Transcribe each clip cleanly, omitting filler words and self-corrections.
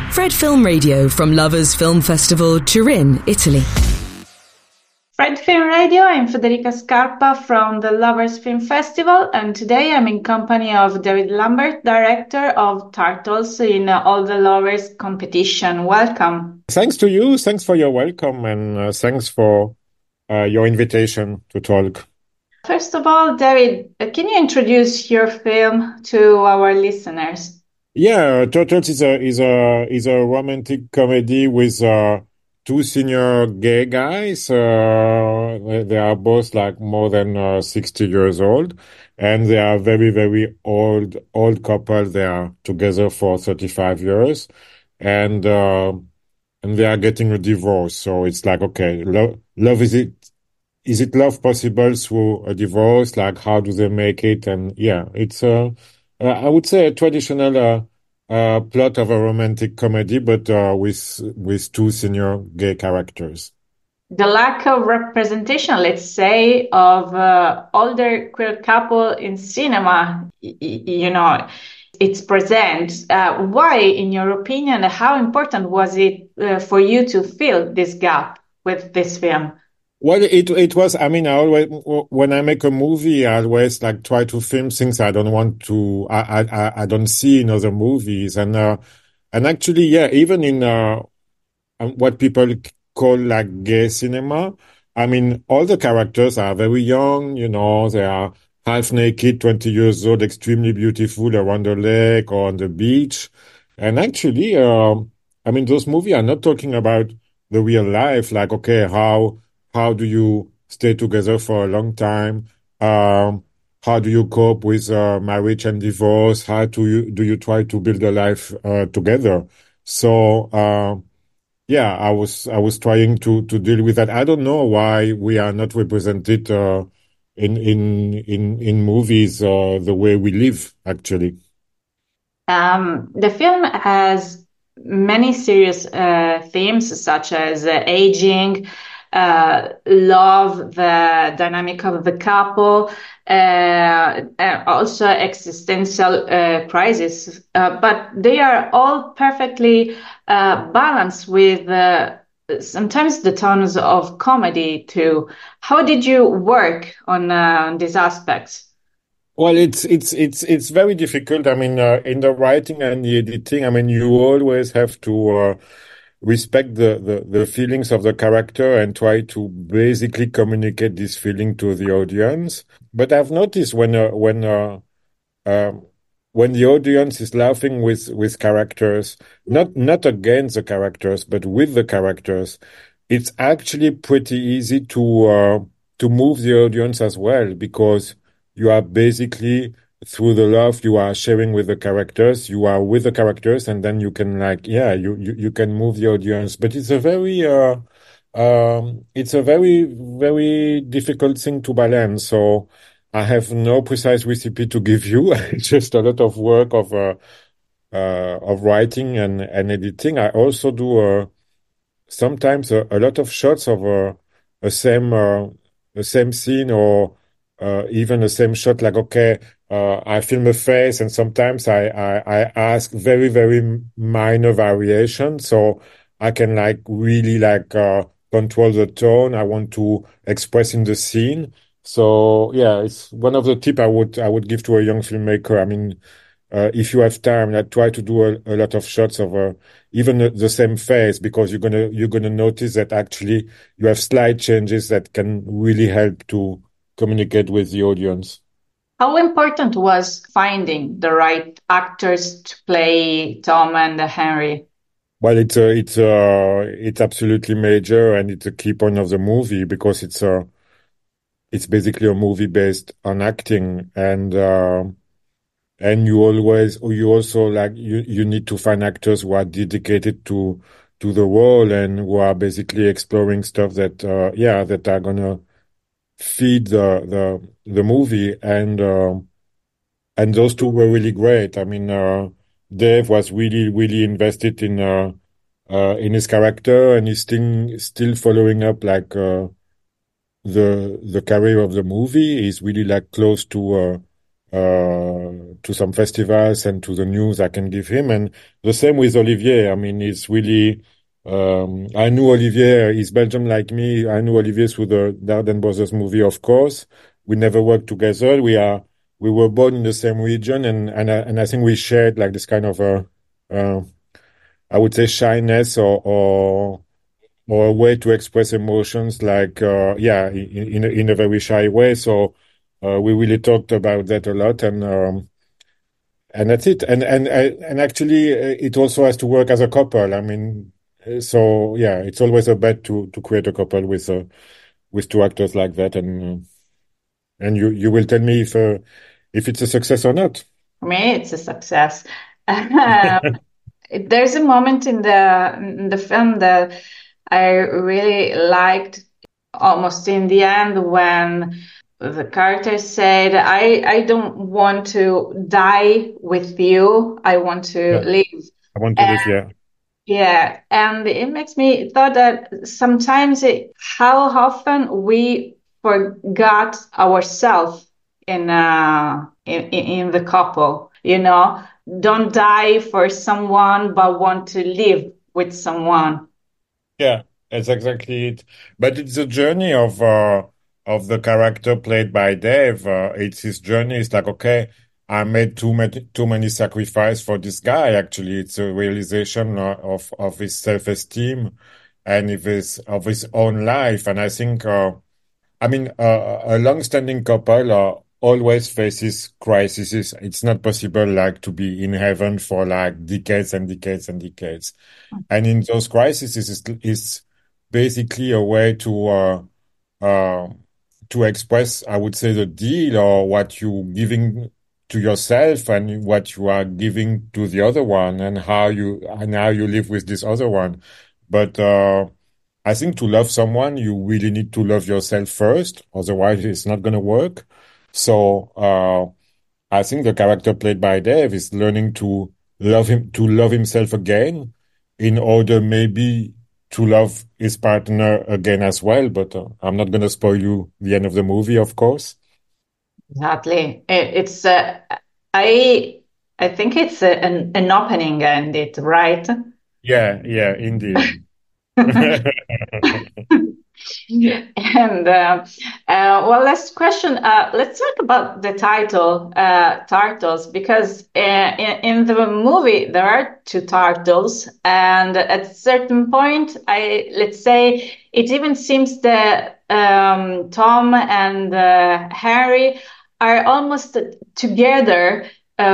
Fred Film Radio from Lovers Film Festival, Turin, Italy. Fred Film Radio, I'm Federica Scarpa from the Lovers Film Festival, and today I'm in company of David Lambert, director of Turtles in All the Lovers competition. Welcome. Thanks to you. Thanks for your welcome, and thanks for your invitation to talk. First of all, David, can you introduce your film to our listeners? Yeah, Turtles is a romantic comedy with two senior gay guys. They are both like more than 60 years old, and they are very, very old couple. They are together for 35 years, and they are getting a divorce. So it's like, okay, love is it love possible through a divorce? Like, how do they make it? And yeah, it's I would say a traditional plot of a romantic comedy, but with two senior gay characters. The lack of representation, let's say, of older queer couple in cinema, it's present. Why, in your opinion, how important was it for you to fill this gap with this film? Well, it was. I mean, I always, when I make a movie, I always like try to film things I don't want to. I don't see in other movies, and actually, yeah, even in what people call like gay cinema. I mean, all the characters are very young. You know, they are half naked, 20 years old, extremely beautiful around the lake or on the beach, and actually, I mean, those movies are not talking about the real life. Like, okay, how do you stay together for a long time? How do you cope with marriage and divorce? How do you try to build a life together? So yeah, I was trying to deal with that. I don't know why we are not represented in movies the way we live actually. The film has many serious themes such as aging, love, the dynamic of the couple, and also existential crisis. But they are all perfectly balanced with sometimes the tones of comedy too. How did you work on these aspects? Well, it's very difficult. I mean, in the writing and the editing, I mean, you always have to respect the feelings of the character and try to basically communicate this feeling to the audience. But I've noticed when the audience is laughing with characters, not against the characters, but with the characters, it's actually pretty easy to move the audience as well, because you are basically through the love you are sharing with the characters, you are with the characters, and then you can like, yeah, you can move the audience. But it's a very, very difficult thing to balance. So I have no precise recipe to give you. It's just a lot of work of writing and editing. I also do sometimes a lot of shots of a same scene, or even the same shot. Like, okay, I film a face, and sometimes I ask very, very minor variations, so I can like really like control the tone I want to express in the scene. So yeah, it's one of the tips I would give to a young filmmaker. I mean, if you have time, like, try to do a lot of shots of even the same face, because you're gonna notice that actually you have slight changes that can really help to communicate with the audience. How important was finding the right actors to play Tom and Henry? Well, it's absolutely major, and it's a key point of the movie, because it's basically a movie based on acting, and you also like you need to find actors who are dedicated to the role, and who are basically exploring stuff that that are gonna feed the movie, and those two were really great. I mean, Dave was really invested in his character, and he's still following up like the career of the movie. He's really like close to to some festivals and to the news I can give him. And the same with Olivier. I mean, it's really, I knew Olivier, he's Belgian like me. I knew Olivier through the Dardenne Brothers movie, of course. We never worked together. We were born in the same region, and I think we shared like this kind of uh, I would say shyness or a way to express emotions, like yeah, in a very shy way. So we really talked about that a lot, and that's it. And actually, it also has to work as a couple. I mean, so yeah, it's always a bet to create a couple with two actors like that, and you will tell me if it's a success or not. For me, it's a success. There's a moment in the film that I really liked, almost in the end, when the character said, I don't want to die with you. I want to Yeah, live. I want to And live. Yeah, yeah, and it makes me thought that sometimes how often we forgot ourselves in the couple, don't die for someone, but want to live with someone. yeah, that's exactly it. But it's a journey of the character played by Dave. It's his journey. It's like, okay, I made too many sacrifices for this guy. Actually, it's a realization of his self-esteem and of his own life. And I think, I mean, a long-standing couple always faces crises. It's not possible like to be in heaven for like decades and decades and decades. And in those crises, is basically a way uh, to express, I would say, the deal or what you giving to yourself and what you are giving to the other one, and how you live with this other one. But I think to love someone, you really need to love yourself first, otherwise it's not going to work. So I think the character played by Dave is learning to love himself again, in order maybe to love his partner again as well. But I'm not going to spoil you the end of the movie, of course. Exactly. It's I think it's an opening ended, right? Yeah, yeah, indeed. And well, last question. Let's talk about the title, Turtles, because in the movie there are two turtles, and at a certain point, let's say it even seems that Tom and Harry are almost together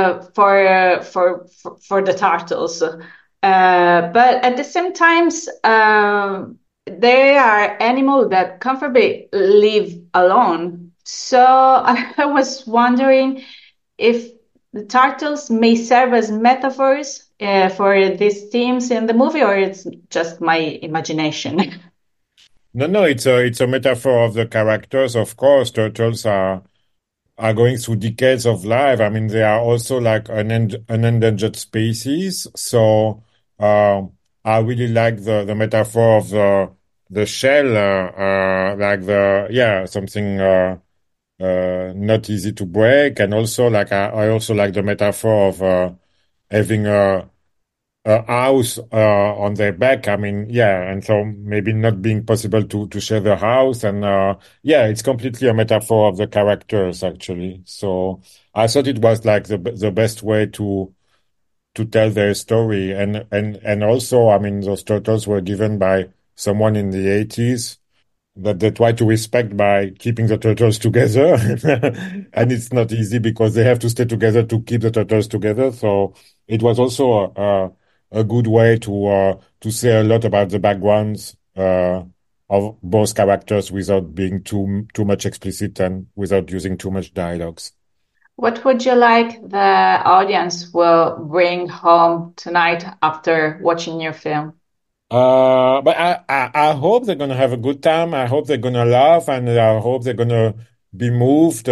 for the turtles. But at the same times, they are animals that comfortably live alone. So I was wondering if the turtles may serve as metaphors for these themes in the movie, or it's just my imagination. No, it's a metaphor of the characters. Of course, turtles are going through decades of life. I mean, they are also like an endangered species. So I really like the metaphor of the shell, like something not easy to break, and also like I also like the metaphor of having a house on their back. I mean, yeah, and so maybe not being possible to share the house, and yeah, it's completely a metaphor of the characters actually. So I thought it was like the best way to tell their story, and also, I mean, those turtles were given by someone in the 80s that they try to respect by keeping the turtles together. And it's not easy because they have to stay together to keep the turtles together. So it was also a good way to say a lot about the backgrounds of both characters without being too much explicit and without using too much dialogues. What would you like the audience will bring home tonight after watching your film? But I hope they're gonna have a good time. I hope they're gonna laugh, and I hope they're gonna be moved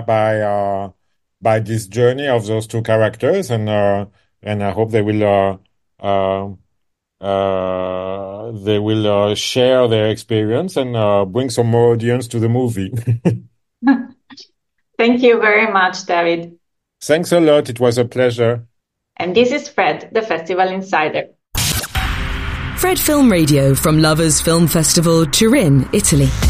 by this journey of those two characters, and I hope they will share their experience and bring some more audience to the movie. Thank you very much, David. Thanks a lot. It was a pleasure. And this is Fred, the Festival Insider. Fred Film Radio from Lovers Film Festival, Turin, Italy.